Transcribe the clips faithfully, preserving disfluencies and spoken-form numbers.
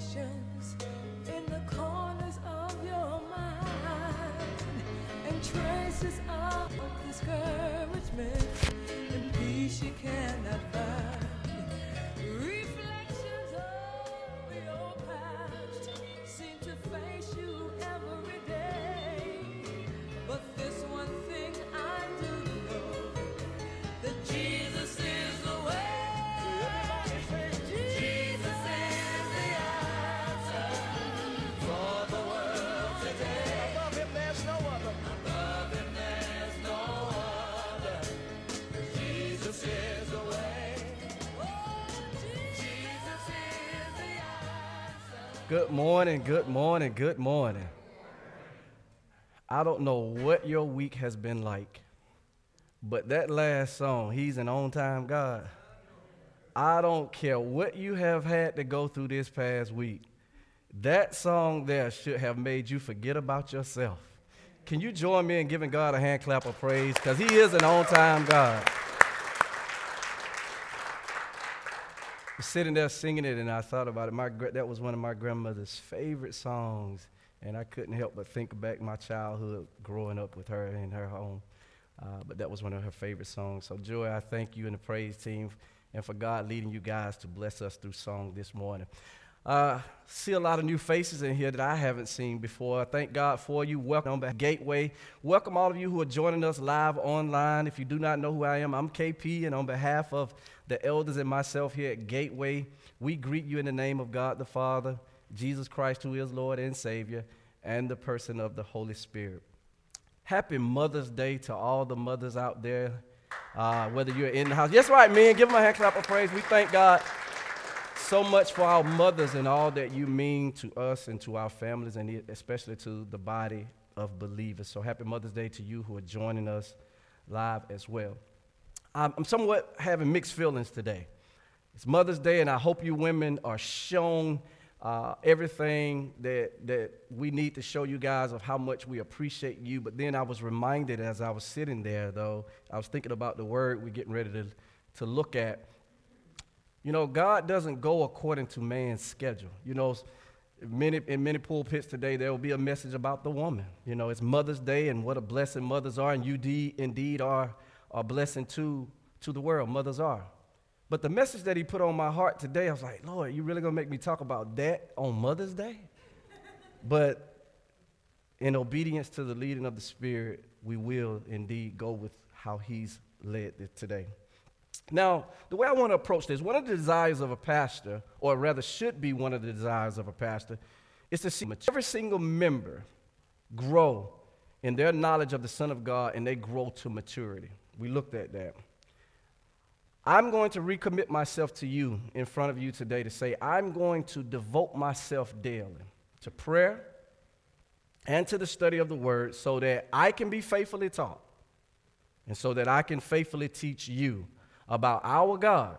reflections in the corners of your mind, and traces of discouragement and peace you cannot find. Reflections of your past seem to face you every day, but this one thing I do know, that Jesus is the way. Good morning, good morning, good morning. I don't know what your week has been like, but that last song, He's an On-Time God, I don't care what you have had to go through this past week, that song there should have made you forget about yourself. Can you join me in giving God a hand clap of praise? Because He is an on-time God. Sitting there singing it, and I thought about it. My that was one of my grandmother's favorite songs, and I couldn't help but think back my childhood growing up with her in her home. Uh, but that was one of her favorite songs. So, Joy, I thank you and the praise team, and for God leading you guys to bless us through song this morning. Uh, see a lot of new faces in here that I haven't seen before. Thank God for you. Welcome back, Gateway. Welcome all of you who are joining us live online. If you do not know who I am, I'm K P, and on behalf of the elders and myself here at Gateway, we greet you in the name of God the Father, Jesus Christ, who is Lord and Savior, and the person of the Holy Spirit. Happy Mother's Day to all the mothers out there, uh, whether you're in the house. Yes, right, men. Give them a hand clap of praise. We thank God so much for our mothers and all that you mean to us and to our families, and especially to the body of believers. So happy Mother's Day to you who are joining us live as well. I'm somewhat having mixed feelings today. It's Mother's Day, and I hope you women are shown uh, everything that that we need to show you guys of how much we appreciate you. But then I was reminded as I was sitting there, though, I was thinking about the word we're getting ready to, to look at. You know, God doesn't go according to man's schedule. You know, many in many pulpits today, there will be a message about the woman. You know, it's Mother's Day, and what a blessing mothers are, and you de- indeed are a blessing to, to the world. Mothers are. But the message that he put on my heart today, I was like, Lord, you really going to make me talk about that on Mother's Day? But in obedience to the leading of the Spirit, we will indeed go with how he's led it today. Now, the way I want to approach this, one of the desires of a pastor, or rather should be one of the desires of a pastor, is to see every single member grow in their knowledge of the Son of God, and they grow to maturity. We looked at that. I'm going to recommit myself to you in front of you today to say I'm going to devote myself daily to prayer and to the study of the Word so that I can be faithfully taught and so that I can faithfully teach you about our God,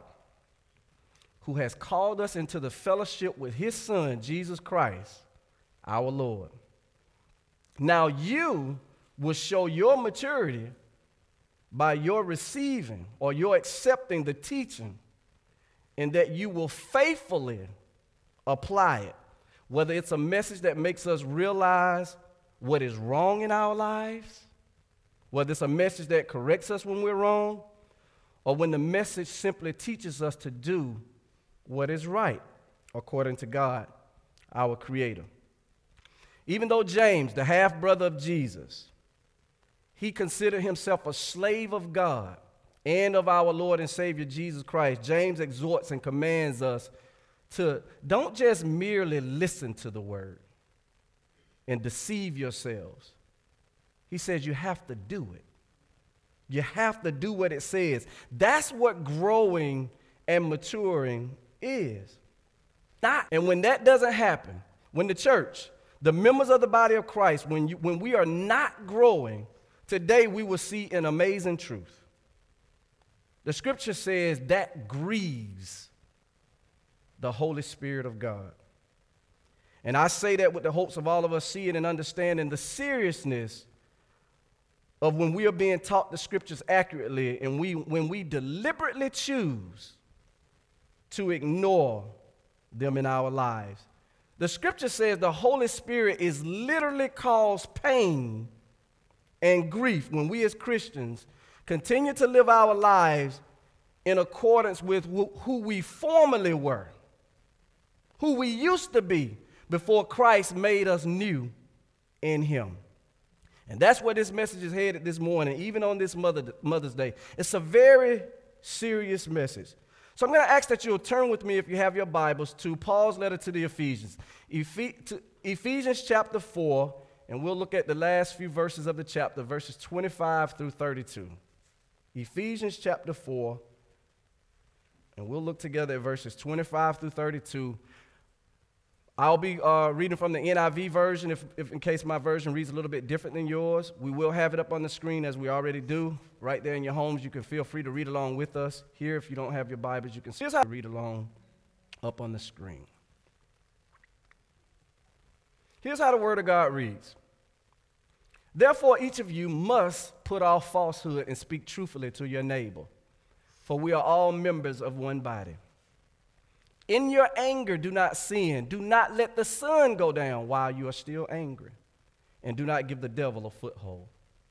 who has called us into the fellowship with his Son, Jesus Christ, our Lord. Now you will show your maturity by your receiving or your accepting the teaching, and that you will faithfully apply it, whether it's a message that makes us realize what is wrong in our lives, whether it's a message that corrects us when we're wrong, or when the message simply teaches us to do what is right according to God, our Creator. Even though James, the half-brother of Jesus, he considered himself a slave of God and of our Lord and Savior Jesus Christ, James exhorts and commands us to don't just merely listen to the word and deceive yourselves. He says you have to do it. You have to do what it says. That's what growing and maturing is. Not, and when that doesn't happen, when the church, the members of the body of Christ, when, you, when we are not growing, today we will see an amazing truth. The scripture says that grieves the Holy Spirit of God. And I say that with the hopes of all of us seeing and understanding the seriousness of when we are being taught the scriptures accurately, and we when we deliberately choose to ignore them in our lives. The scripture says the Holy Spirit is literally cause pain and grief when we as Christians continue to live our lives in accordance with wh- who we formerly were, who we used to be before Christ made us new in him. And that's where this message is headed this morning, even on this Mother, Mother's Day. It's a very serious message. So I'm going to ask that you'll turn with me, if you have your Bibles, to Paul's letter to the Ephesians. Ephes- to Ephesians chapter four, and we'll look at the last few verses of the chapter, verses twenty-five through thirty-two. Ephesians chapter four, and we'll look together at verses twenty-five through thirty-two. I'll be uh, reading from the N I V version, if, if in case my version reads a little bit different than yours. We will have it up on the screen as we already do. Right there in your homes, you can feel free to read along with us. Here, if you don't have your Bibles, you can see how to read along up on the screen. Here's how the Word of God reads. Therefore, each of you must put off falsehood and speak truthfully to your neighbor, for we are all members of one body. In your anger, do not sin. Do not let the sun go down while you are still angry, and do not give the devil a foothold.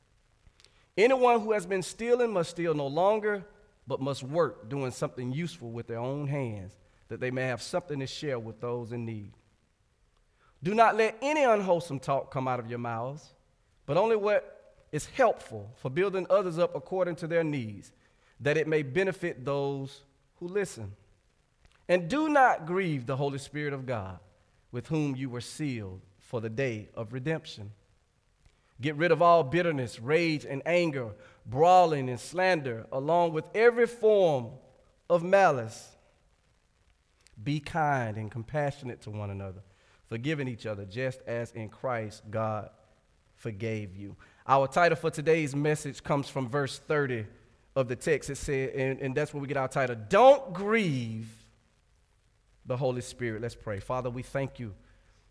Anyone who has been stealing must steal no longer, but must work, doing something useful with their own hands, that they may have something to share with those in need. Do not let any unwholesome talk come out of your mouths, but only what is helpful for building others up according to their needs, that it may benefit those who listen. And do not grieve the Holy Spirit of God, with whom you were sealed for the day of redemption. Get rid of all bitterness, rage, and anger, brawling and slander, along with every form of malice. Be kind and compassionate to one another, forgiving each other, just as in Christ God forgave you. Our title for today's message comes from verse thirty of the text. It said, and, and that's where we get our title, Don't Grieve the Holy Spirit. Let's pray. Father, we thank you.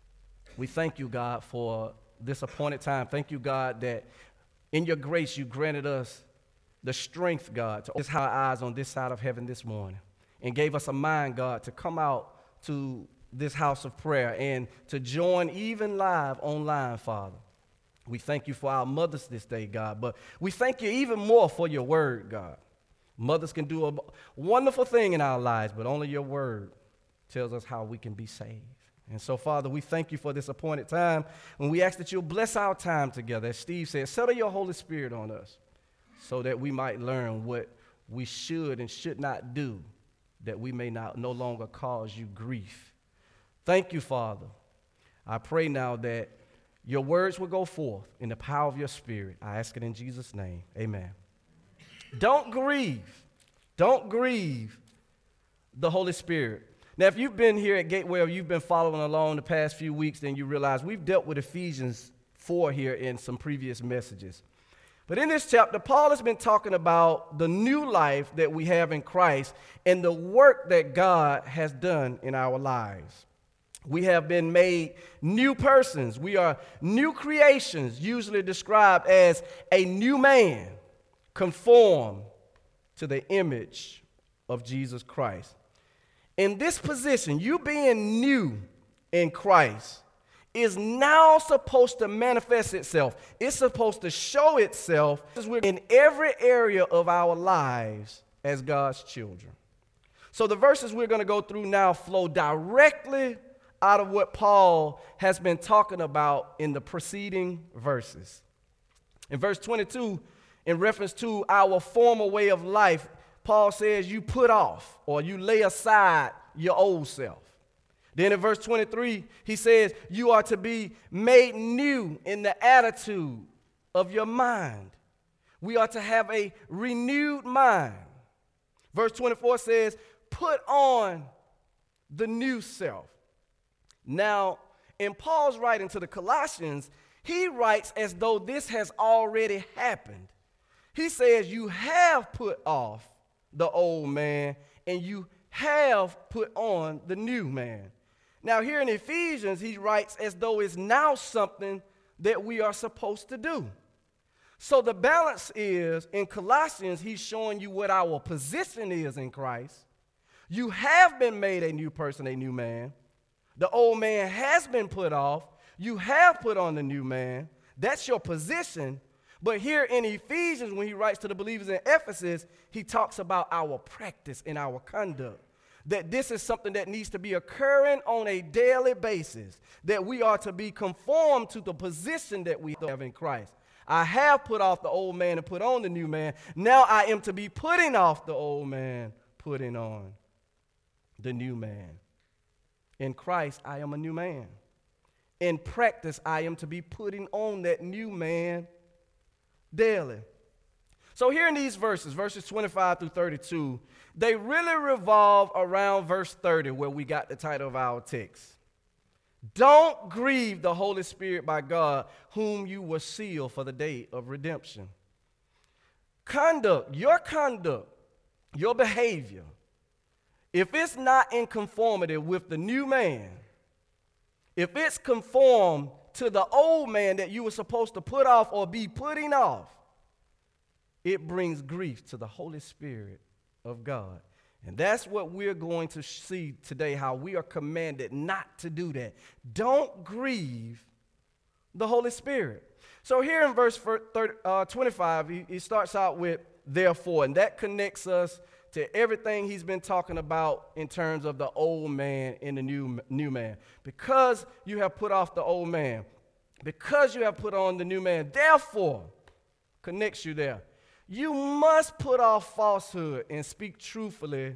We thank you, God, for this appointed time. Thank you, God, that in your grace you granted us the strength, God, to open our eyes on this side of heaven this morning, and gave us a mind, God, to come out to this house of prayer and to join even live online, Father. We thank you for our mothers this day, God, but we thank you even more for your word, God. Mothers can do a wonderful thing in our lives, but only your word tells us how we can be saved. And so, Father, we thank you for this appointed time, and we ask that you'll bless our time together. As Steve said, settle your Holy Spirit on us so that we might learn what we should and should not do, that we may not no longer cause you grief. Thank you, Father. I pray now that your words will go forth in the power of your Spirit. I ask it in Jesus' name. Amen. Don't grieve. Don't grieve the Holy Spirit. Now, if you've been here at Gateway or you've been following along the past few weeks, then you realize we've dealt with Ephesians four here in some previous messages. But in this chapter, Paul has been talking about the new life that we have in Christ and the work that God has done in our lives. We have been made new persons. We are new creations, usually described as a new man, conformed to the image of Jesus Christ. In this position, you being new in Christ is now supposed to manifest itself. It's supposed to show itself in every area of our lives as God's children. So the verses we're going to go through now flow directly out of what Paul has been talking about in the preceding verses. In verse twenty-two, in reference to our former way of life, Paul says you put off or you lay aside your old self. Then in verse twenty-three, he says you are to be made new in the attitude of your mind. We are to have a renewed mind. Verse twenty-four says, put on the new self. Now, in Paul's writing to the Colossians, he writes as though this has already happened. He says you have put off the old man and you have put on the new man. Now, here in Ephesians, he writes as though it's now something that we are supposed to do. So the balance is, in Colossians, he's showing you what our position is in Christ. You have been made a new person, a new man. The old man has been put off. You have put on the new man. That's your position. But here in Ephesians, when he writes to the believers in Ephesus, he talks about our practice and our conduct. That this is something that needs to be occurring on a daily basis. That we are to be conformed to the position that we have in Christ. I have put off the old man and put on the new man. Now I am to be putting off the old man, putting on the new man. In Christ, I am a new man. In practice, I am to be putting on that new man daily. So here in these verses, verses twenty-five through thirty-two, they really revolve around verse thirty, where we got the title of our text. Don't grieve the Holy Spirit by God, whom you were sealed for the day of redemption. Conduct, your conduct, your behavior, if it's not in conformity with the new man, if it's conformed to the old man that you were supposed to put off or be putting off, it brings grief to the Holy Spirit of God. And that's what we're going to see today, how we are commanded not to do that. Don't grieve the Holy Spirit. So here in verse twenty-five, he, he starts out with therefore, and that connects us to everything he's been talking about in terms of the old man and the new, new man. Because you have put off the old man, because you have put on the new man, therefore, connects you there. You must put off falsehood and speak truthfully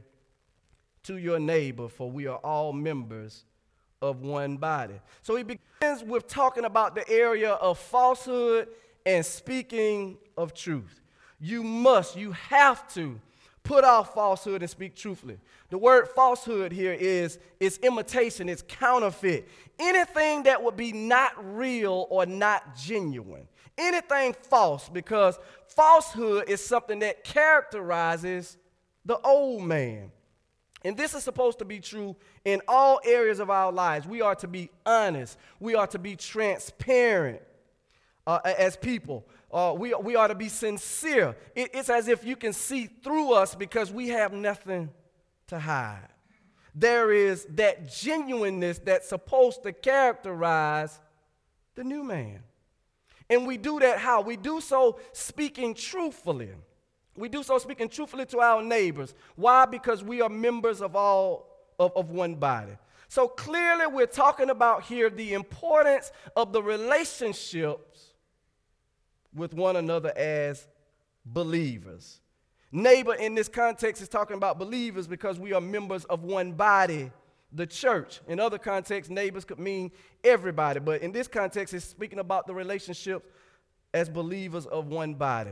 to your neighbor, for we are all members of one body. So he begins with talking about the area of falsehood and speaking of truth. You must, you have to put off falsehood and speak truthfully. The word falsehood here is it's imitation, it's counterfeit. Anything that would be not real or not genuine. Anything false, because falsehood is something that characterizes the old man. And this is supposed to be true in all areas of our lives. We are to be honest. We are to be transparent uh, as people. Uh, we, we are to be sincere. It, it's as if you can see through us because we have nothing to hide. There is that genuineness that's supposed to characterize the new man. And we do that how? We do so speaking truthfully. We do so speaking truthfully to our neighbors. Why? Because we are members of all of, of one body. So clearly we're talking about here the importance of the relationships with one another as believers. Neighbor in this context is talking about believers because we are members of one body, the church. In other contexts, neighbors could mean everybody, but in this context, it's speaking about the relationship as believers of one body.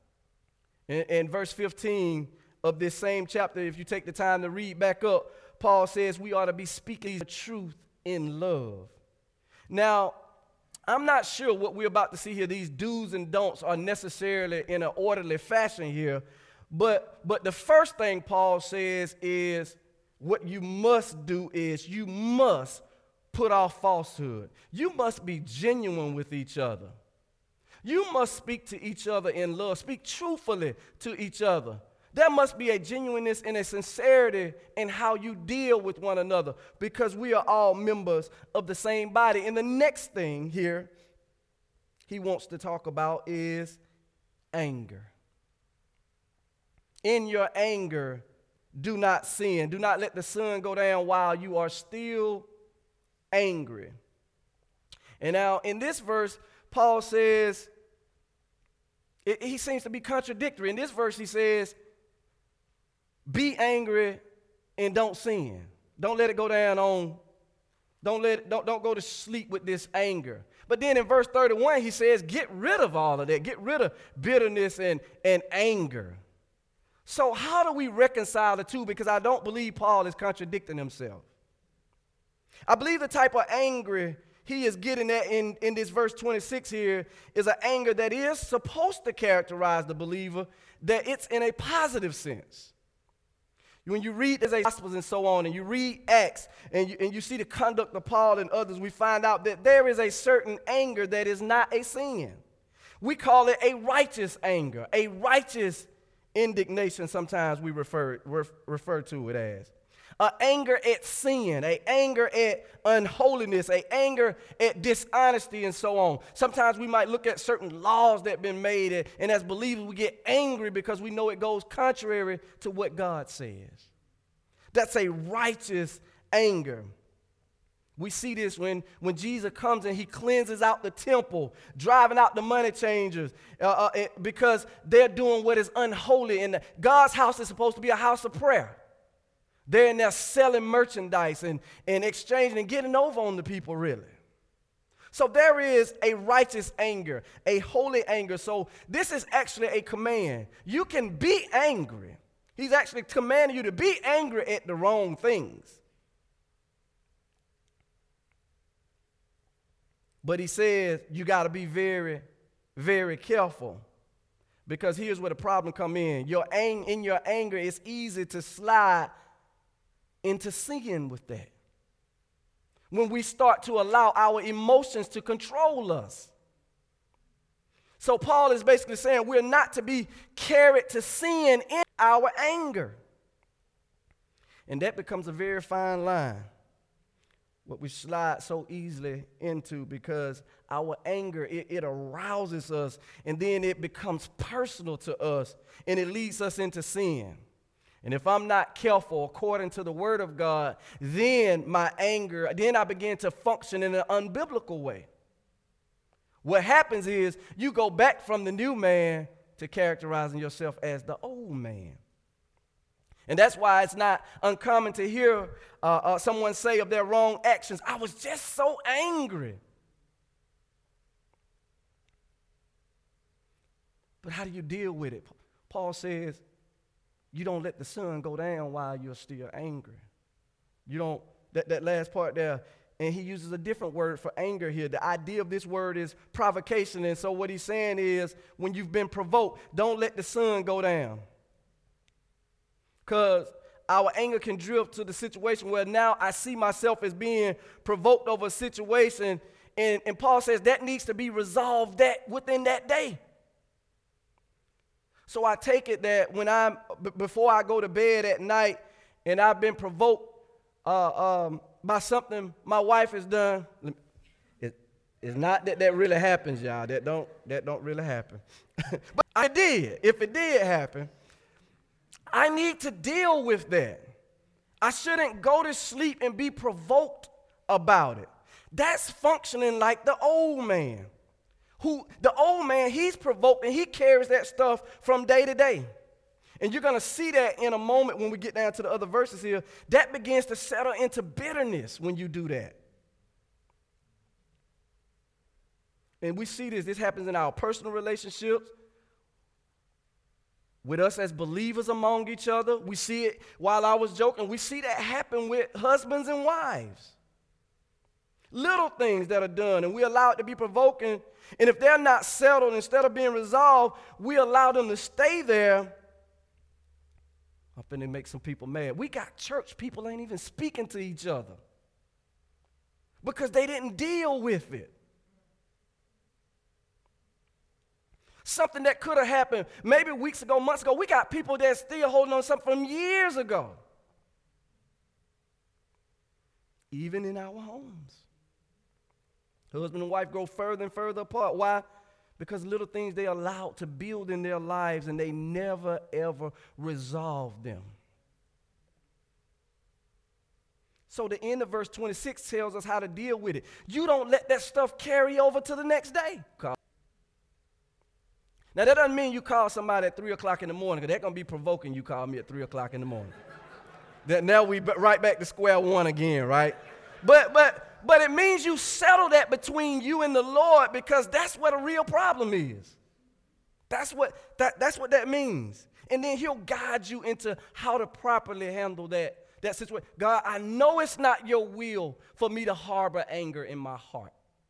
In, in verse fifteen of this same chapter, if you take the time to read back up, Paul says we ought to be speaking the truth in love. Now, I'm not sure what we're about to see here, these do's and don'ts are necessarily in an orderly fashion here, but, but the first thing Paul says is what you must do is you must put off falsehood. You must be genuine with each other. You must speak to each other in love. Speak truthfully to each other. There must be a genuineness and a sincerity in how you deal with one another because we are all members of the same body. And the next thing here he wants to talk about is anger. In your anger, do not sin. Do not let the sun go down while you are still angry. And now in this verse, Paul says, it, he seems to be contradictory. In this verse, he says, be angry and don't sin. Don't let it go down on, don't let it, don't, don't go to sleep with this anger. But then in verse thirty-one, he says, get rid of all of that. Get rid of bitterness and, and anger. So how do we reconcile the two? Because I don't believe Paul is contradicting himself. I believe the type of anger he is getting at in, in this verse twenty-six here is an anger that is supposed to characterize the believer, that it's in a positive sense. When you read the Gospels and so on, and you read Acts, and you, and you see the conduct of Paul and others, we find out that there is a certain anger that is not a sin. We call it a righteous anger, a righteous indignation, sometimes we refer, ref, refer to it as. a anger at sin, a anger at unholiness, a anger at dishonesty, and so on. Sometimes we might look at certain laws that have been made, and, and as believers, we get angry because we know it goes contrary to what God says. That's a righteous anger. We see this when, when Jesus comes and he cleanses out the temple, driving out the money changers uh, uh, it, because they're doing what is unholy. And God's house is supposed to be a house of prayer. They're in there selling merchandise and, and exchanging and getting over on the people, really. So there is a righteous anger, a holy anger. So this is actually a command. You can be angry. He's actually commanding you to be angry at the wrong things. But he says you got to be very, very careful, because here's where the problem come in. Your ang- in your anger, it's easy to slide into sin with that. When we start to allow our emotions to control us. So Paul is basically saying we're not to be carried to sin in our anger. And that becomes a very fine line, what we slide so easily into, because our anger, it, it arouses us, and then it becomes personal to us, and it leads us into sin. And if I'm not careful according to the word of God, then my anger, then I begin to function in an unbiblical way. What happens is you go back from the new man to characterizing yourself as the old man. And that's why it's not uncommon to hear uh, uh, someone say of their wrong actions, I was just so angry. But how do you deal with it? Paul says, you don't let the sun go down while you're still angry. You don't, that, that last part there, and he uses a different word for anger here. The idea of this word is provocation. And so what he's saying is, when you've been provoked, don't let the sun go down. Because our anger can drift to the situation where now I see myself as being provoked over a situation. And, and Paul says that needs to be resolved that within that day. So I take it that when I'm, b- before I go to bed at night and I've been provoked uh, um, by something my wife has done, it, it's not that that really happens, y'all. That don't, that don't really happen. But I did. If it did happen, I need to deal with that. I shouldn't go to sleep and be provoked about it. That's functioning like the old man. Who, the old man, he's provoked and he carries that stuff from day to day. And you're going to see that in a moment when we get down to the other verses here. That begins to settle into bitterness when you do that. And we see this. This happens in our personal relationships, with us as believers among each other. We see it, while I was joking, we see that happen with husbands and wives. Little things that are done, and we allow it to be provoking. And if they're not settled, instead of being resolved, we allow them to stay there. I'm finna make some people mad. We got church people ain't even speaking to each other because they didn't deal with it. Something that could have happened maybe weeks ago, months ago. We got people that still holding on to something from years ago. Even in our homes. Husband and wife grow further and further apart. Why? Because little things they allowed to build in their lives and they never, ever resolve them. So the end of verse twenty-six tells us how to deal with it. You don't let that stuff carry over to the next day. Now, that doesn't mean you call somebody at three o'clock in the morning, because that's going to be provoking you call me at three o'clock in the morning. That now we right back to square one again, right? But, but, but it means you settle that between you and the Lord, because that's what a real problem is. That's what that, that's what that means. And then he'll guide you into how to properly handle that, that situation. God, I know it's not your will for me to harbor anger in my heart.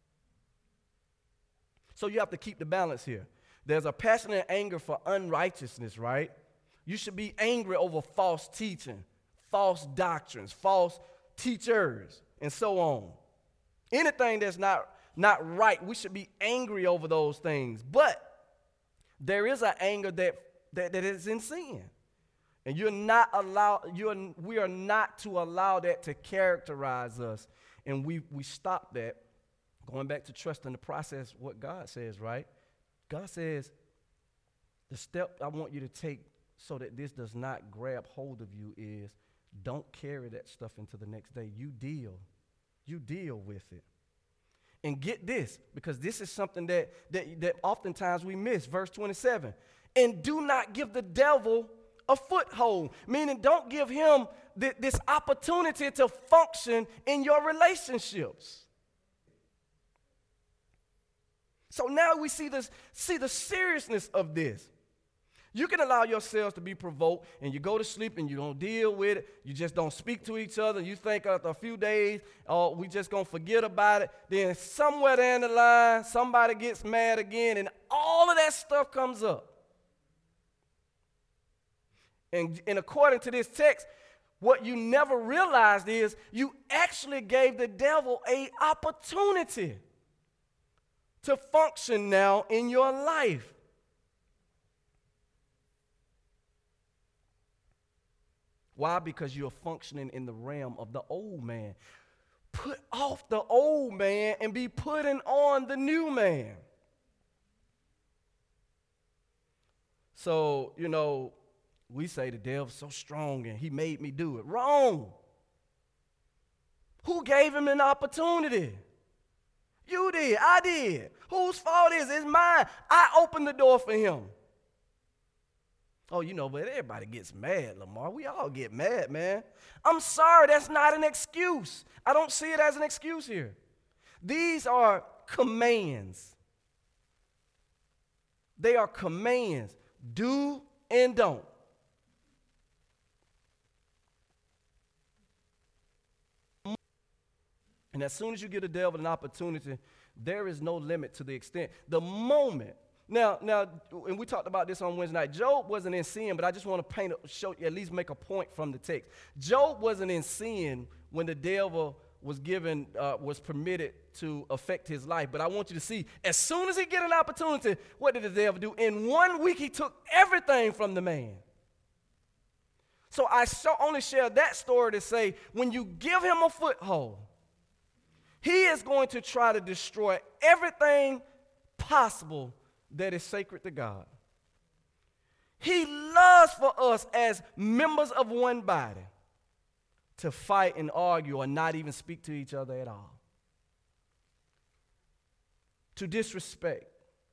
So you have to keep the balance here. There's a passionate anger for unrighteousness, right? You should be angry over false teaching, false doctrines, false teachers, and so on. Anything that's not, not right, we should be angry over those things. But there is an anger that, that, that is in sin. And you're not allowed, you're, we are not to allow that to characterize us. And we, we stop that. Going back to trusting the process, what God says, right? God says, the step I want you to take so that this does not grab hold of you is don't carry that stuff into the next day. You deal. You deal with it. And get this, because this is something that, that, that oftentimes we miss. Verse twenty-seven. And do not give the devil a foothold, meaning don't give him th- this opportunity to function in your relationships. So now we see this, see the seriousness of this. You can allow yourselves to be provoked, and you go to sleep and you don't deal with it. You just don't speak to each other. You think after a few days, oh, we just going to forget about it. Then somewhere down the line, somebody gets mad again, and all of that stuff comes up. And, and according to this text, what you never realized is you actually gave the devil an opportunity to function now in your life. Why? Because you're functioning in the realm of the old man. Put off the old man and be putting on the new man. So, you know, we say the devil's so strong and he made me do it. Wrong. Who gave him an opportunity? You did. I did. Whose fault is it? It's mine. I opened the door for him. Oh, you know, but everybody gets mad, Lamar. We all get mad, man. I'm sorry, that's not an excuse. I don't see it as an excuse here. These are commands. They are commands. Do and don't. And as soon as you give the devil an opportunity, there is no limit to the extent. The moment, now, now, and we talked about this on Wednesday night, Job wasn't in sin, but I just want to paint, a, show, at least make a point from the text. Job wasn't in sin when the devil was given, uh, was permitted to affect his life. But I want you to see, as soon as he get an opportunity, what did the devil do? In one week, he took everything from the man. So I so only share that story to say, when you give him a foothold, he is going to try to destroy everything possible that is sacred to God. He loves for us as members of one body to fight and argue or not even speak to each other at all. To disrespect.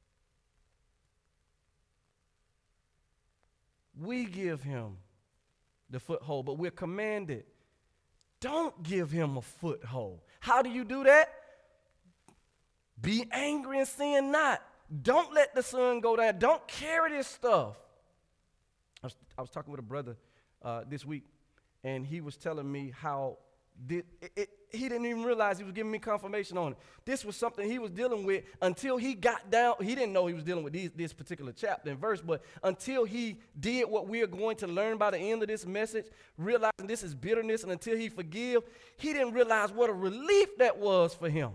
We give him the foothold, but we're commanded, don't give him a foothold. How do you do that? Be angry and sin not. Don't let the sun go down. Don't carry this stuff. I was, I was talking with a brother uh, this week, and he was telling me how did, it, it, he didn't even realize he was giving me confirmation on it. This was something he was dealing with until he got down. He didn't know he was dealing with these, this particular chapter and verse, but until he did what we are going to learn by the end of this message, realizing this is bitterness, and until he forgive, he didn't realize what a relief that was for him.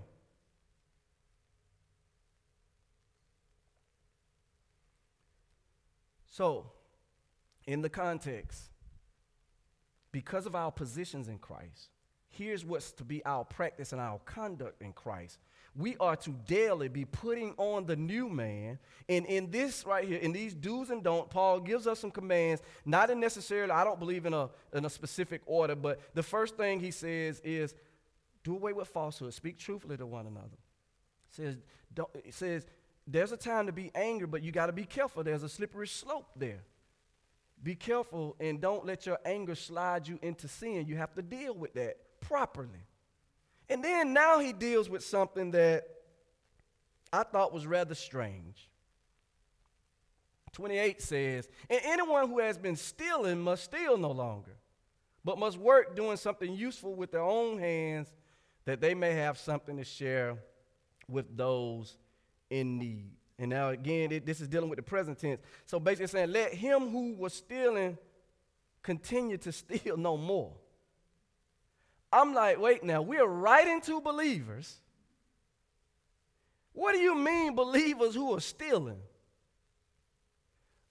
So, in the context, because of our positions in Christ, here's what's to be our practice and our conduct in Christ. We are to daily be putting on the new man. And in this right here, in these do's and don'ts, Paul gives us some commands, not in necessarily, I don't believe in a, in a specific order, but the first thing he says is, do away with falsehood. Speak truthfully to one another. It says, don't, it says, there's a time to be angry, but you got to be careful. There's a slippery slope there. Be careful and don't let your anger slide you into sin. You have to deal with that properly. And then now he deals with something that I thought was rather strange. twenty-eight says, and anyone who has been stealing must steal no longer, but must work doing something useful with their own hands, that they may have something to share with those in need. And now again, it, this is dealing with the present tense. So basically saying, let him who was stealing continue to steal no more. I'm like, wait now, we're writing to believers. What do you mean believers who are stealing?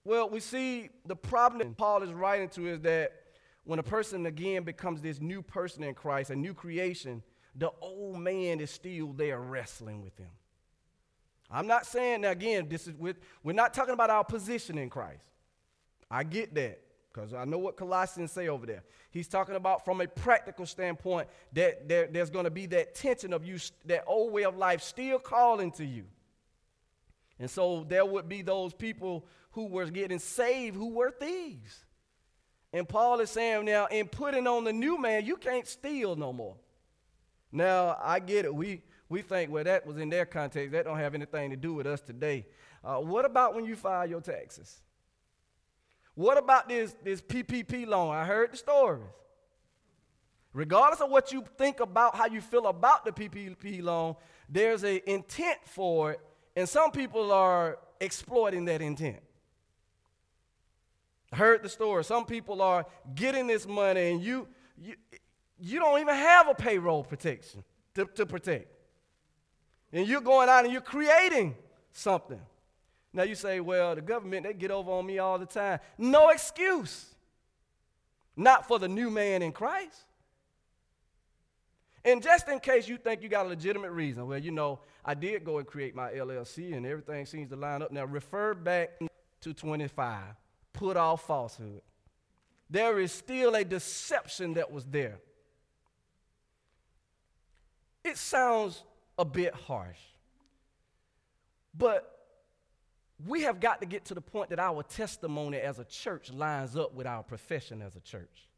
Well, we see the problem that Paul is writing to is that when a person again becomes this new person in Christ, a new creation, the old man is still there wrestling with him. I'm not saying, now again, this is with, we're not talking about our position in Christ. I get that, because I know what Colossians say over there. He's talking about from a practical standpoint that there, there's going to be that tension of you, that old way of life still calling to you. And so there would be those people who were getting saved who were thieves. And Paul is saying now, in putting on the new man, you can't steal no more. Now, I get it. We we think, well, that was in their context. That don't have anything to do with us today. Uh, what about when you file your taxes? What about this, this P P P loan? I heard the stories. Regardless of what you think about, how you feel about the P P P loan, there's an intent for it. And some people are exploiting that intent. I heard the story. Some people are getting this money, and you you, you don't even have a payroll protection to, to protect. And you're going out and you're creating something. Now you say, well, the government, they get over on me all the time. No excuse. Not for the new man in Christ. And just in case you think you got a legitimate reason, well, you know, I did go and create my L L C and everything seems to line up. Now, refer back to twenty-five. Put off falsehood. There is still a deception that was there. It sounds a bit harsh, but we have got to get to the point that our testimony as a church lines up with our profession as a church.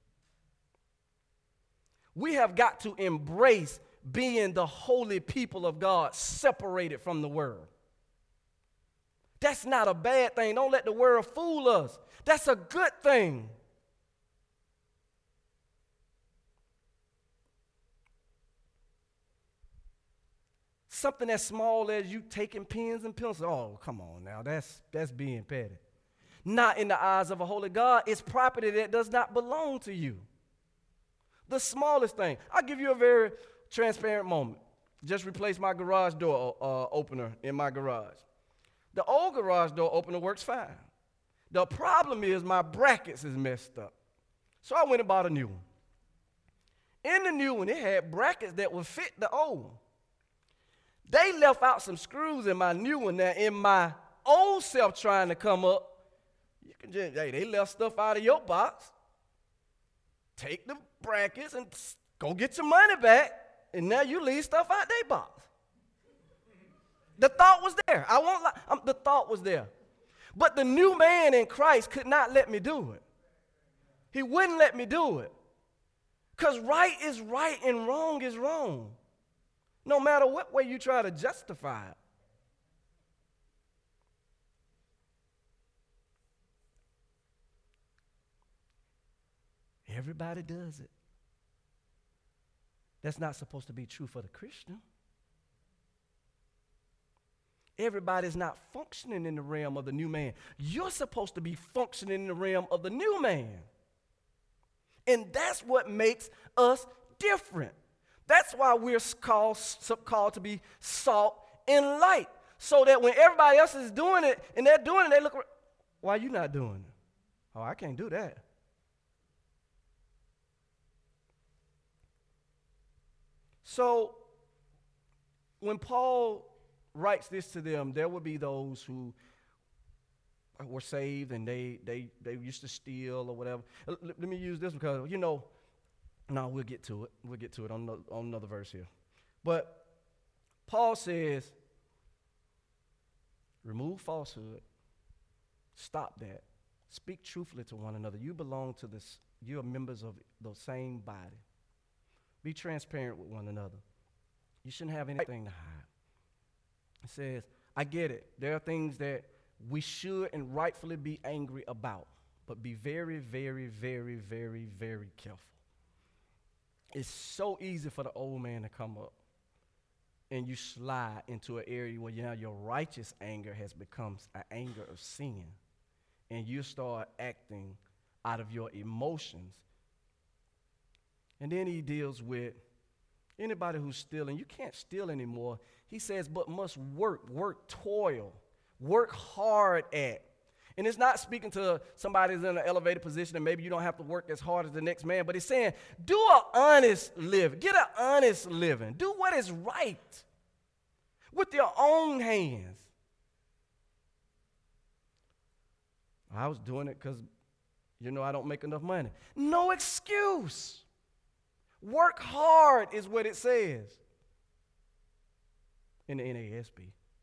We have got to embrace being the holy people of God, separated from the world. That's not a bad thing. Don't let the world fool us. That's a good thing. Something as small as you taking pens and pencils. Oh, come on now. That's, that's being petty. Not in the eyes of a holy God. It's property that does not belong to you. The smallest thing. I'll give you a very transparent moment. Just replaced my garage door uh, opener in my garage. The old garage door opener works fine. The problem is my brackets is messed up. So I went and bought a new one. In the new one, it had brackets that would fit the old one. They left out some screws in my new one. Now, in my old self trying to come up, you can just, hey, they left stuff out of your box. Take the brackets and go get your money back, and now you leave stuff out their box. The thought was there. I won't lie. Um, the thought was there. But the new man in Christ could not let me do it. He wouldn't let me do it. Because right is right and wrong is wrong. No matter what way you try to justify it. Everybody does it. That's not supposed to be true for the Christian. Everybody's not functioning in the realm of the new man. You're supposed to be functioning in the realm of the new man. And that's what makes us different. That's why we're called, called to be salt and light. So that when everybody else is doing it and they're doing it, they look, why are you not doing it? Oh, I can't do that. So when Paul writes this to them, there will be those who were saved and they they they used to steal or whatever. Let, let me use this because, you know, no, we'll get to it. We'll get to it on, no, on another verse here. But Paul says, remove falsehood. Stop that. Speak truthfully to one another. You belong to this. You are members of the same body. Be transparent with one another. You shouldn't have anything to hide. It says, I get it. There are things that we should and rightfully be angry about, but be very, very, very, very, very careful. It's so easy for the old man to come up and you slide into an area where now your righteous anger has become an anger of sin, and you start acting out of your emotions. And then he deals with anybody who's stealing. You can't steal anymore. He says, but must work, work, toil, work hard at. And it's not speaking to somebody who's in an elevated position and maybe you don't have to work as hard as the next man, but it's saying do an honest living. Get an honest living. Do what is right with your own hands. I was doing it because, you know, I don't make enough money. No excuse. Work hard is what it says in the N A S B.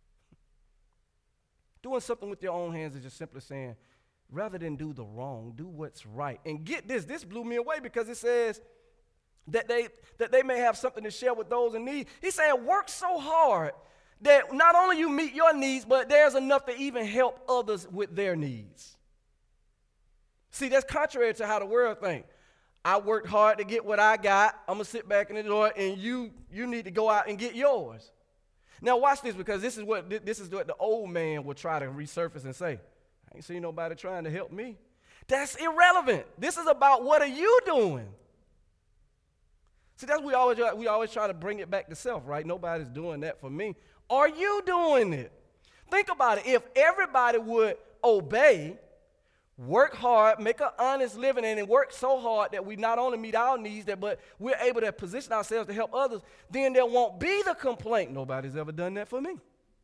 Doing something with your own hands is just simply saying, rather than do the wrong, do what's right. And get this, this blew me away because it says that they that they may have something to share with those in need. He's saying work so hard that not only you meet your needs, but there's enough to even help others with their needs. See, that's contrary to how the world thinks. I worked hard to get what I got. I'm going to sit back in the door, and you you need to go out and get yours. Now watch this, because this is what this is what the old man will try to resurface and say. I ain't seen nobody trying to help me. That's irrelevant. This is about what are you doing? See, that's we always we always try to bring it back to self, right? Nobody's doing that for me. Are you doing it? Think about it. If everybody would obey, work hard, make an honest living, and work so hard that we not only meet our needs, that but we're able to position ourselves to help others, then there won't be the complaint. Nobody's ever done that for me.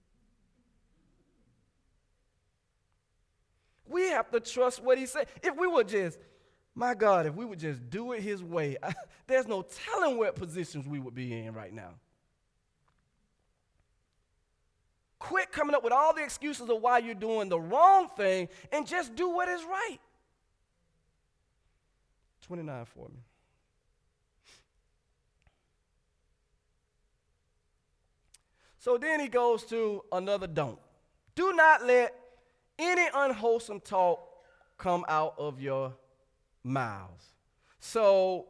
We have to trust what he said. If we would just, my God, if we would just do it his way, I, there's no telling what positions we would be in right now. Quit coming up with all the excuses of why you're doing the wrong thing and just do what is right. twenty-nine for me. So then he goes to another don't. Do not let any unwholesome talk come out of your mouths. So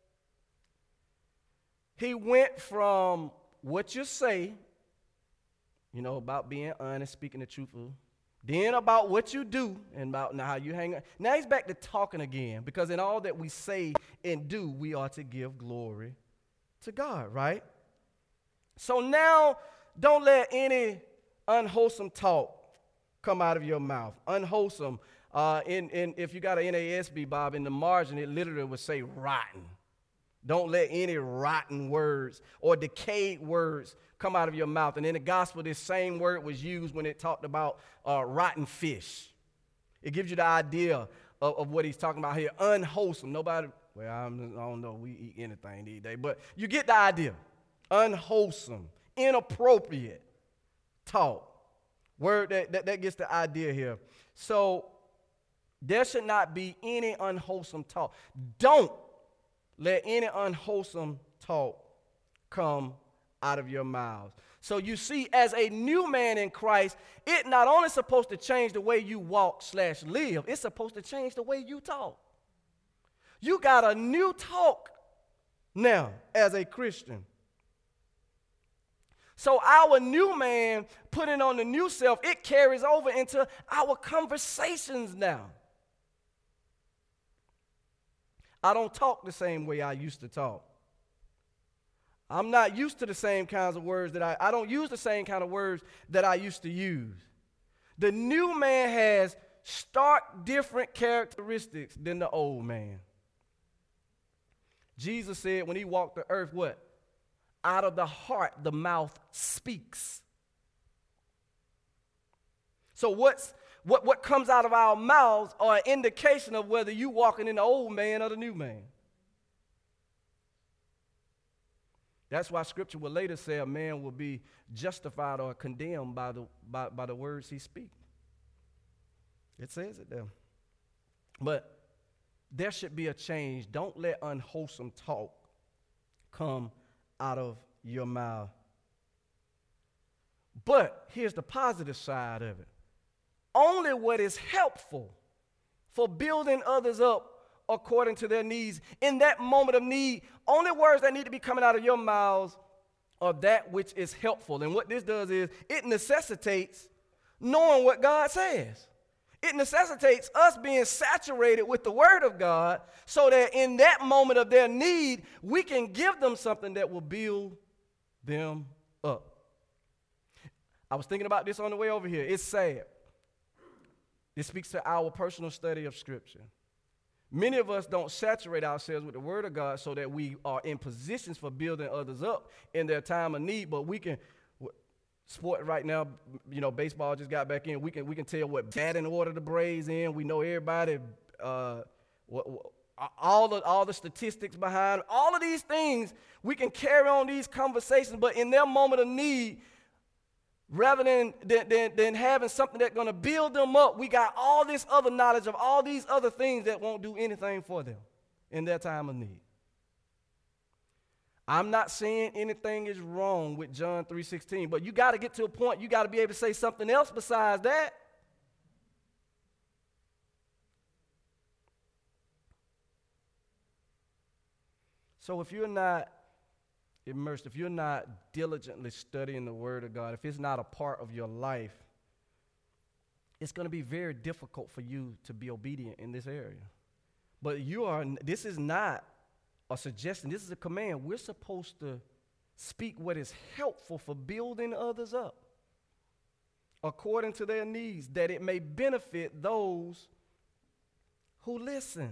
he went from what you say, you know, about being honest, speaking the truth, then about what you do and about how you hang out. Now he's back to talking again, because in all that we say and do, we are to give glory to God, right? So now don't let any unwholesome talk come out of your mouth. Unwholesome, uh, in, in, if you got an N A S B, Bob, in the margin, it literally would say rotten. Don't let any rotten words or decayed words come out of your mouth. And in the gospel, this same word was used when it talked about uh, rotten fish. It gives you the idea of, of what he's talking about here. Unwholesome. Nobody, well, I'm, I don't know, we eat anything these days, but you get the idea. Unwholesome, inappropriate talk. Word that, that, that gets the idea here. So there should not be any unwholesome talk. Don't let any unwholesome talk come out of your mouths. So you see, as a new man in Christ, it not only supposed to change the way you walk slash live, it's supposed to change the way you talk. You got a new talk now as a Christian. So our new man putting on the new self, it carries over into our conversations now. I don't talk the same way I used to talk. I'm not used to the same kinds of words that I, I don't use the same kind of words that I used to use. The new man has stark different characteristics than the old man. Jesus said when he walked the earth, what? Out of the heart, the mouth speaks. So what's what, what comes out of our mouths are an indication of whether you walking in the old man or the new man. That's why Scripture will later say a man will be justified or condemned by the by, by the words he speaks. It says it there. But there should be a change. Don't let unwholesome talk come out of your mouth. But here's the positive side of it. Only what is helpful for building others up according to their needs. In that moment of need, only words that need to be coming out of your mouths are that which is helpful. And what this does is it necessitates knowing what God says. It necessitates us being saturated with the Word of God so that in that moment of their need, we can give them something that will build them up. I was thinking about this on the way over here. It's sad. This speaks to our personal study of Scripture. Many of us don't saturate ourselves with the Word of God so that we are in positions for building others up in their time of need, but we can, sport right now, you know, baseball just got back in, we can we can tell what batting order the Braves in, we know everybody, uh, what, what, all the, all the statistics behind, all of these things, we can carry on these conversations, but in their moment of need, rather than, than, than, than having something that's going to build them up, we got all this other knowledge of all these other things that won't do anything for them in their time of need. I'm not saying anything is wrong with John three sixteen, but you got to get to a point, you got to be able to say something else besides that. So if you're not immersed, if you're not diligently studying the Word of God, if it's not a part of your life, it's going to be very difficult for you to be obedient in this area. But you are, this is not a suggestion, this is a command. We're supposed to speak what is helpful for building others up according to their needs, that it may benefit those who listen.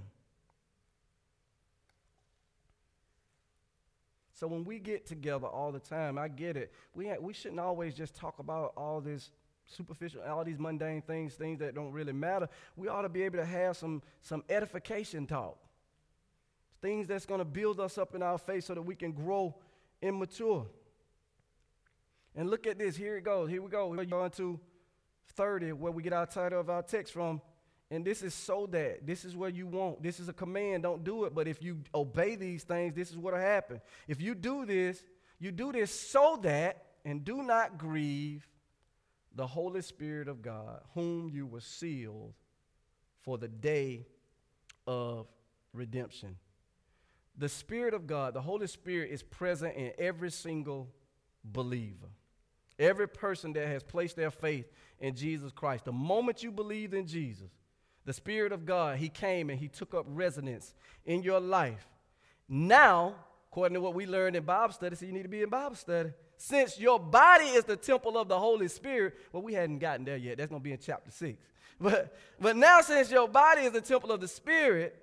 So when we get together all the time, I get it. We ha- we shouldn't always just talk about all this superficial, all these mundane things, things that don't really matter. We ought to be able to have some, some edification talk, things that's going to build us up in our faith so that we can grow and mature. And look at this. Here it goes. Here we go. We're going to thirty, where we get our title of our text from. And this is so that, this is what you want. This is a command, don't do it. But if you obey these things, this is what will happen. If you do this, you do this so that, and do not grieve the Holy Spirit of God, whom you were sealed for the day of redemption. The Spirit of God, the Holy Spirit, is present in every single believer. Every person that has placed their faith in Jesus Christ. The moment you believed in Jesus, the Spirit of God, he came and he took up residence in your life. Now, according to what we learned in Bible study, so you need to be in Bible study. Since your body is the temple of the Holy Spirit, well, we hadn't gotten there yet. That's going to be in chapter six. But, but now, since your body is the temple of the Spirit,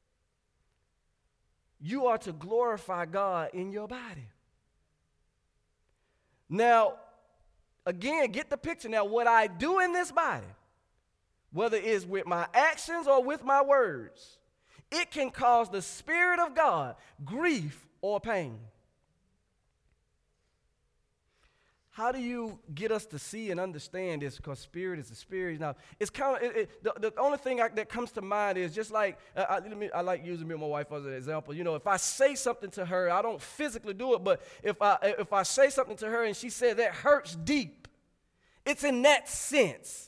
you are to glorify God in your body. Now, again, get the picture. Now, what I do in this body, whether it's with my actions or with my words, it can cause the Spirit of God grief or pain. How do you get us to see and understand this? Because Spirit is the Spirit. Now, it's kind of, it, it, the, the only thing I, that comes to mind is just like, uh, I, let me, I like using me and my wife as an example. You know, if I say something to her, I don't physically do it, but if I, if I say something to her and she said that hurts deep, it's in that sense.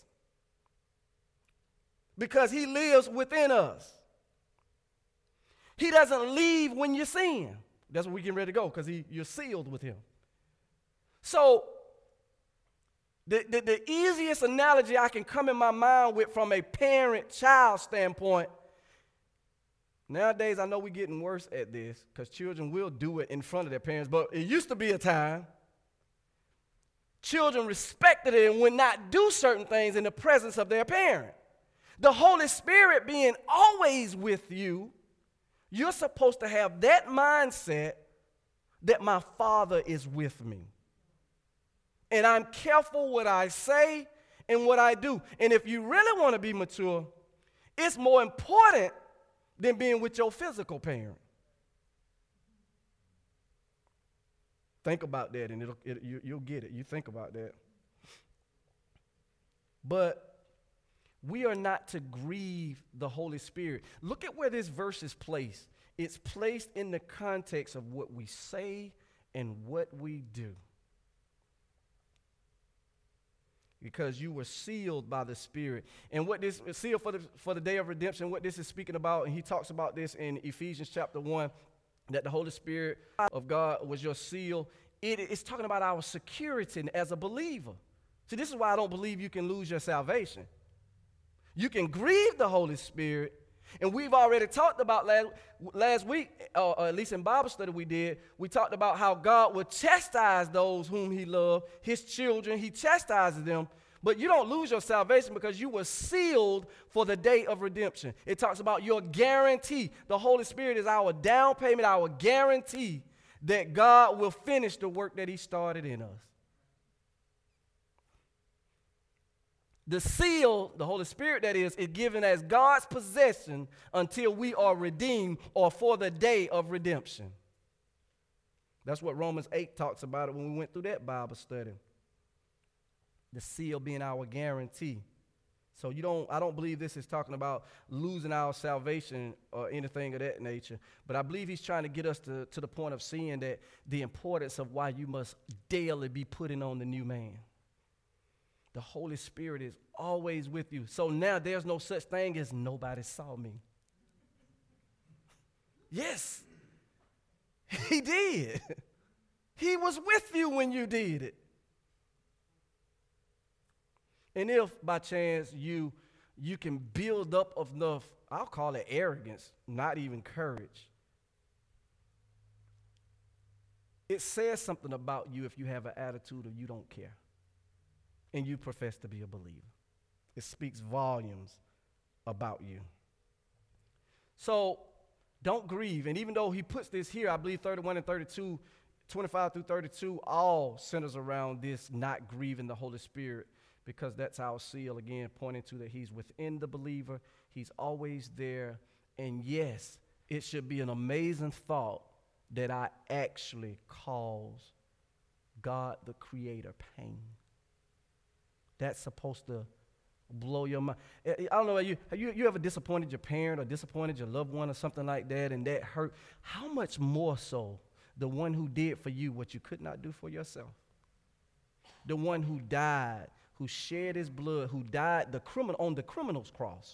Because he lives within us. He doesn't leave when you sin. That's where we getting ready to go, because you're sealed with him. So the, the, the easiest analogy I can come in my mind with from a parent-child standpoint, nowadays I know we're getting worse at this because children will do it in front of their parents, but it used to be a time children respected it and would not do certain things in the presence of their parent. The Holy Spirit being always with you, you're supposed to have that mindset that my Father is with me. And I'm careful what I say and what I do. And if you really want to be mature, it's more important than being with your physical parent. Think about that, and it'll, it, you, you'll get it. You think about that. But we are not to grieve the Holy Spirit. Look at where this verse is placed. It's placed in the context of what we say and what we do. Because you were sealed by the Spirit. And what this is sealed for the, for the day of redemption, what this is speaking about, and he talks about this in Ephesians chapter one, that the Holy Spirit of God was your seal. It, it's talking about our security as a believer. See, this is why I don't believe you can lose your salvation. You can grieve the Holy Spirit, and we've already talked about last, last week, or, or at least in Bible study we did, we talked about how God would chastise those whom he loved, his children, he chastises them, But you don't lose your salvation because you were sealed for the day of redemption. It talks about your guarantee. The Holy Spirit is our down payment, our guarantee that God will finish the work that he started in us. The seal, the Holy Spirit that is, is given as God's possession until we are redeemed or for the day of redemption. That's what Romans eight talks about it when we went through that Bible study. The seal being our guarantee. So you don't, I don't believe this is talking about losing our salvation or anything of that nature. But I believe he's trying to get us to, to the point of seeing that the importance of why you must daily be putting on the new man. The Holy Spirit is always with you. So now there's no such thing as nobody saw me. Yes, he did. He was with you when you did it. And if by chance you you can build up enough, I'll call it arrogance, not even courage. It says something about you if you have an attitude of you don't care and you profess to be a believer. It speaks volumes about you. So don't grieve. And even though he puts this here, I believe thirty-one and thirty-two, twenty-five through thirty-two, all centers around this not grieving the Holy Spirit, because that's our seal, again, pointing to that he's within the believer. He's always there. And yes, it should be an amazing thought that I actually cause God, the Creator, pain. That's supposed to blow your mind. I don't know, you, have you, you ever disappointed your parent or disappointed your loved one or something like that, and that hurt? How much more so the one who did for you what you could not do for yourself? The one who died, who shed his blood, who died the criminal on the criminal's cross.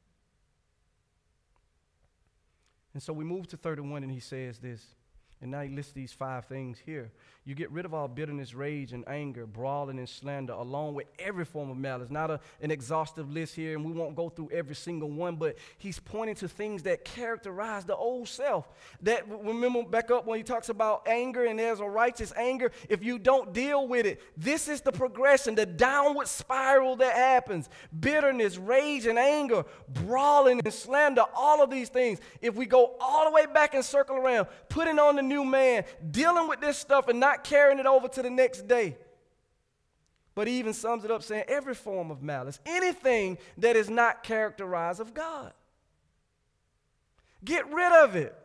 And so we move to thirty-one, and he says this, and now he lists these five things here. You get rid of all bitterness, rage, and anger, brawling, and slander, along with every form of malice. Not a, an exhaustive list here, and we won't go through every single one, but he's pointing to things that characterize the old self. That, remember back up when he talks about anger, and there's a righteous anger. If you don't deal with it, this is the progression, the downward spiral that happens. Bitterness, rage, and anger, brawling, and slander, all of these things. If we go all the way back and circle around, putting on the new man, dealing with this stuff and not carrying it over to the next day. But he even sums it up saying every form of malice, anything that is not characterized of God. Get rid of it.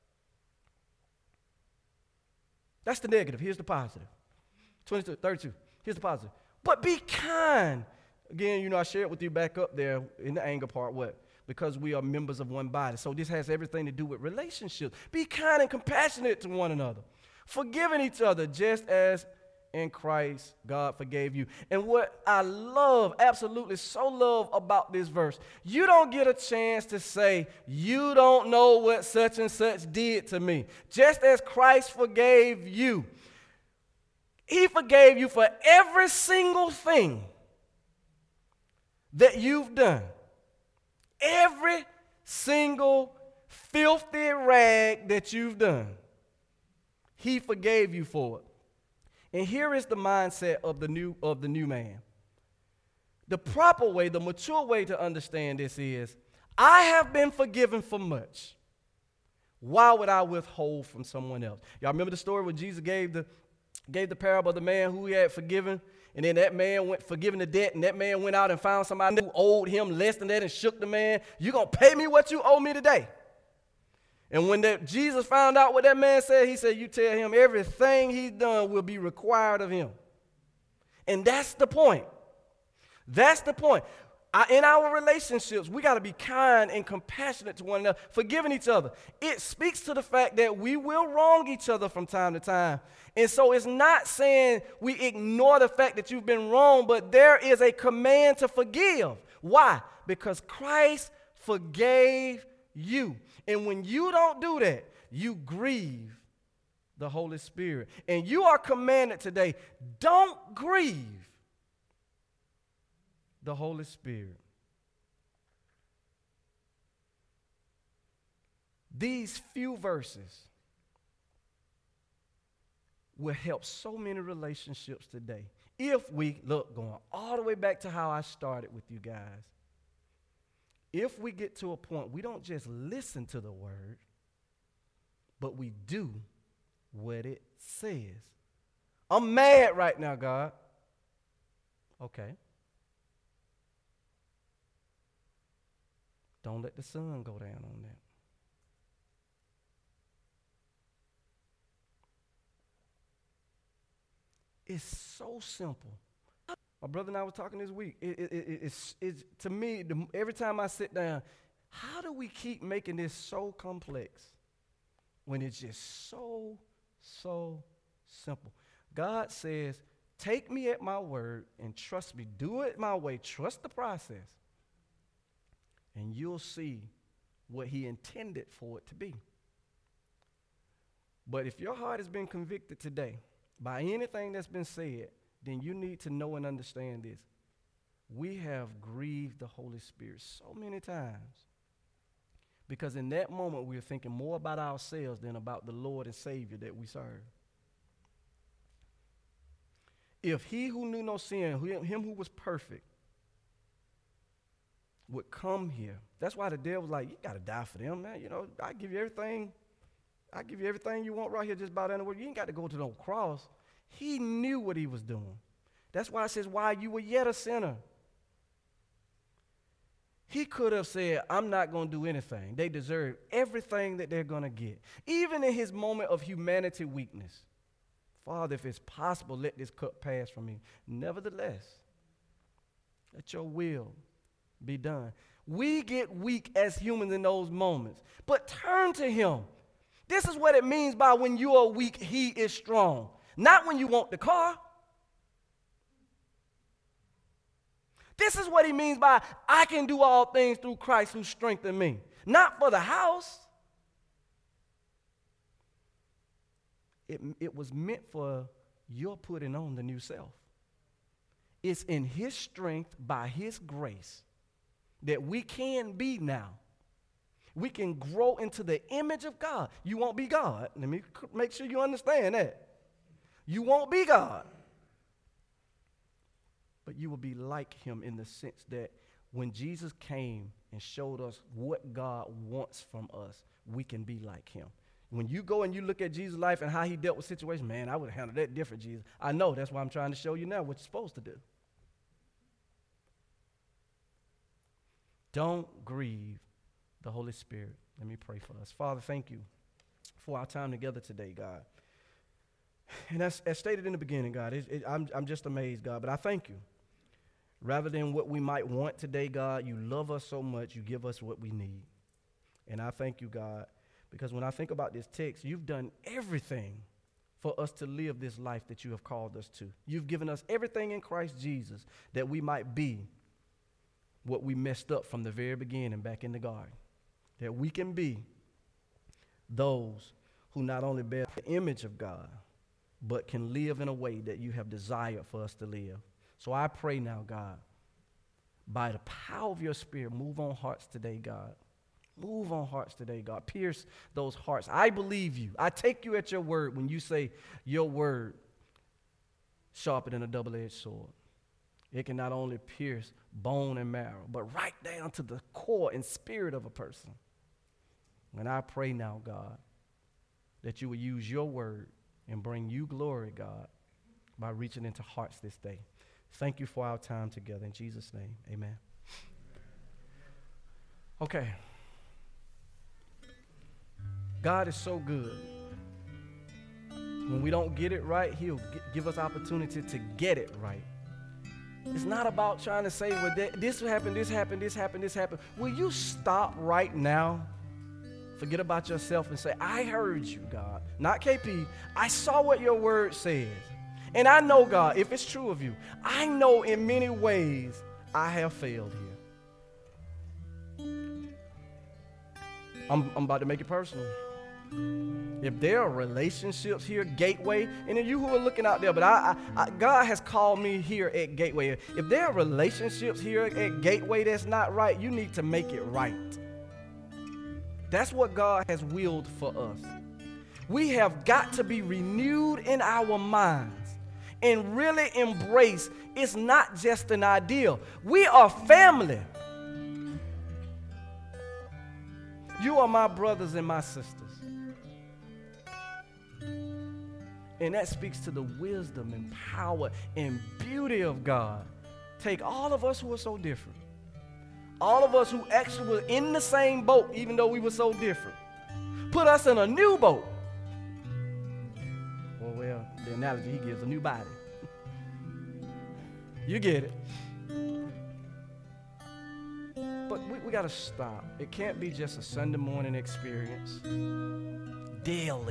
That's the negative. Here's the positive. twenty-two, thirty-two. Here's the positive. But be kind. Again, you know, I shared with you back up there in the anger part, what? Because we are members of one body. So this has everything to do with relationships. Be kind and compassionate to one another, forgiving each other just as in Christ God forgave you. And what I love, absolutely so love about this verse, you don't get a chance to say, you don't know what such and such did to me. Just as Christ forgave you, he forgave you for every single thing that you've done. Every single filthy rag that you've done, he forgave you for it. And here is the mindset of the new of the new man. The proper way, the mature way to understand this is, I have been forgiven for much. Why would I withhold from someone else? Y'all remember the story when Jesus gave the gave the parable of the man who he had forgiven? And then that man went forgiving the debt, and that man went out and found somebody who owed him less than that and shook the man. You're going to pay me what you owe me today. And when that Jesus found out what that man said, he said, you tell him everything he's done will be required of him. And that's the point. That's the point. I, in our relationships, we got to be kind and compassionate to one another, forgiving each other. It speaks to the fact that we will wrong each other from time to time. And so it's not saying we ignore the fact that you've been wrong, but there is a command to forgive. Why? Because Christ forgave you. And when you don't do that, you grieve the Holy Spirit. And you are commanded today, don't grieve the Holy Spirit. These few verses will help so many relationships today. If we, look, going all the way back to how I started with you guys, if we get to a point we don't just listen to the word, but we do what it says. I'm mad right now, God. Okay. Don't let the sun go down on that. It's so simple. My brother and I were talking this week. It, it, it, it's, it's, to me, the, every time I sit down, how do we keep making this so complex when it's just so, so simple? God says, take me at my word and trust me. Do it my way. Trust the process. And you'll see what he intended for it to be. But if your heart has been convicted today by anything that's been said, then you need to know and understand this. We have grieved the Holy Spirit so many times because in that moment we're thinking more about ourselves than about the Lord and Savior that we serve. If he who knew no sin, him who was perfect, would come here, that's why the devil's like, you got to die for them, man. You know, I give you everything. I give you everything you want right here, just bow down the word. You ain't got to go to no cross. He knew what he was doing. That's why it says, while you were yet a sinner. He could have said, I'm not going to do anything. They deserve everything that they're going to get. Even in his moment of humanity weakness. Father, if it's possible, let this cup pass from me. Nevertheless, let your will be done. We get weak as humans in those moments. But turn to him. This is what it means by when you are weak, he is strong. Not when you want the car. This is what he means by I can do all things through Christ who strengthened me. Not for the house. It, it was meant for your putting on the new self. It's in his strength, by his grace, that we can be now. We can grow into the image of God. You won't be God. Let me make sure you understand that. You won't be God. But you will be like him in the sense that when Jesus came and showed us what God wants from us, we can be like him. When you go and you look at Jesus' life and how he dealt with situations, man, I would have handled that different, Jesus. I know. That's why I'm trying to show you now what you're supposed to do. Don't grieve the Holy Spirit. Let me pray for us. Father, thank you for our time together today, God. And as, as stated in the beginning, God, it, it, I'm, I'm just amazed, God, but I thank you. Rather than what we might want today, God, you love us so much, you give us what we need. And I thank you, God, because when I think about this text, you've done everything for us to live this life that you have called us to. You've given us everything in Christ Jesus that we might be what we messed up from the very beginning back in the garden. That we can be those who not only bear the image of God, but can live in a way that you have desired for us to live. So I pray now, God, by the power of your Spirit, move on hearts today, God. Move on hearts today, God. Pierce those hearts. I believe you. I take you at your word when you say your word sharper than a double-edged sword. It can not only pierce bone and marrow, but right down to the core and spirit of a person. And I pray now, God, that you will use your word and bring you glory, God, by reaching into hearts this day. Thank you for our time together. In Jesus' name, amen. Okay. God is so good. When we don't get it right, he'll g- give us opportunity to get it right. It's not about trying to say, well, th- this happened, this happened, this happened, this happened. Will you stop right now? Forget about yourself and say, I heard you, God. Not K P. I saw what your word says. And I know, God, if it's true of you, I know in many ways I have failed here. I'm, I'm about to make it personal. If there are relationships here, Gateway, and then you who are looking out there, but I, I, I, God has called me here at Gateway. If there are relationships here at Gateway that's not right, you need to make it right. That's what God has willed for us. We have got to be renewed in our minds and really embrace it's not just an ideal. We are family. You are my brothers and my sisters. And that speaks to the wisdom and power and beauty of God. Take all of us who are so different, all of us who actually were in the same boat, even though we were so different, put us in a new boat. Well, well, the analogy he gives, a new body. You get it. But we, we got to stop. It can't be just a Sunday morning experience. Daily.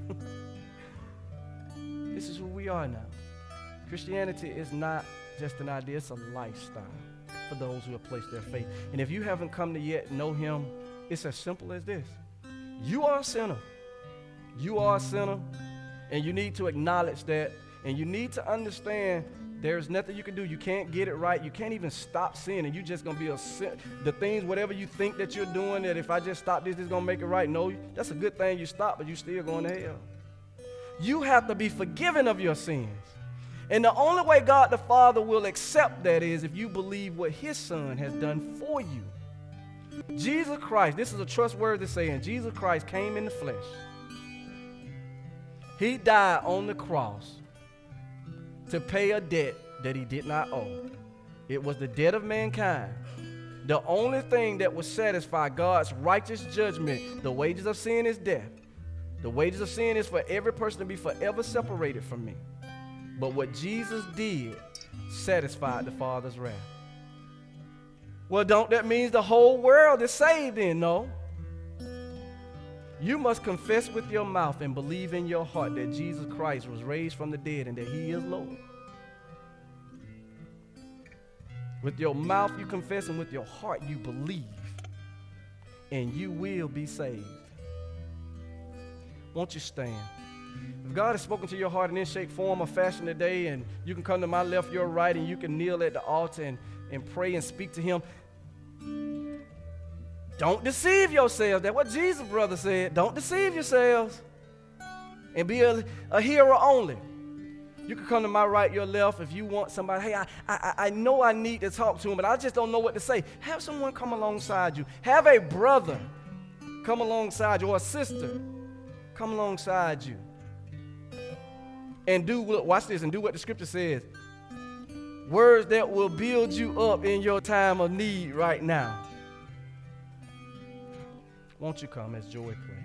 This is who we are now. Christianity is not just an idea, it's a lifestyle for those who have placed their faith. And if you haven't come to yet know him, it's as simple as this. You are a sinner. You are a sinner, and you need to acknowledge that, and you need to understand there's nothing you can do. You can't get it right. You can't even stop sinning. You're just going to be a sin. The things, whatever you think that you're doing, that if I just stop this, this is going to make it right. No, that's a good thing you stop, but you're still going to hell. You have to be forgiven of your sins. And the only way God the Father will accept that is if you believe what his Son has done for you. Jesus Christ, this is a trustworthy saying, Jesus Christ came in the flesh. He died on the cross to pay a debt that he did not owe. It was the debt of mankind. The only thing that would satisfy God's righteous judgment, the wages of sin is death. The wages of sin is for every person to be forever separated from me. But what Jesus did satisfied the Father's wrath. Well, don't that mean the whole world is saved then? No. You must confess with your mouth and believe in your heart that Jesus Christ was raised from the dead and that he is Lord. With your mouth you confess and with your heart you believe, and you will be saved. Won't you stand? If God has spoken to your heart in any shape, form, or fashion today, and you can come to my left, your right, and you can kneel at the altar and, and pray and speak to him. Don't deceive yourselves. That's what Jesus' brother said. Don't deceive yourselves and be a, a hearer only. You can come to my right, your left, if you want somebody. Hey, I, I, I know I need to talk to him, but I just don't know what to say. Have someone come alongside you. Have a brother come alongside you, or a sister come alongside you. And do, watch this, and do what the scripture says. Words that will build you up in your time of need right now. Won't you come as Joy plays?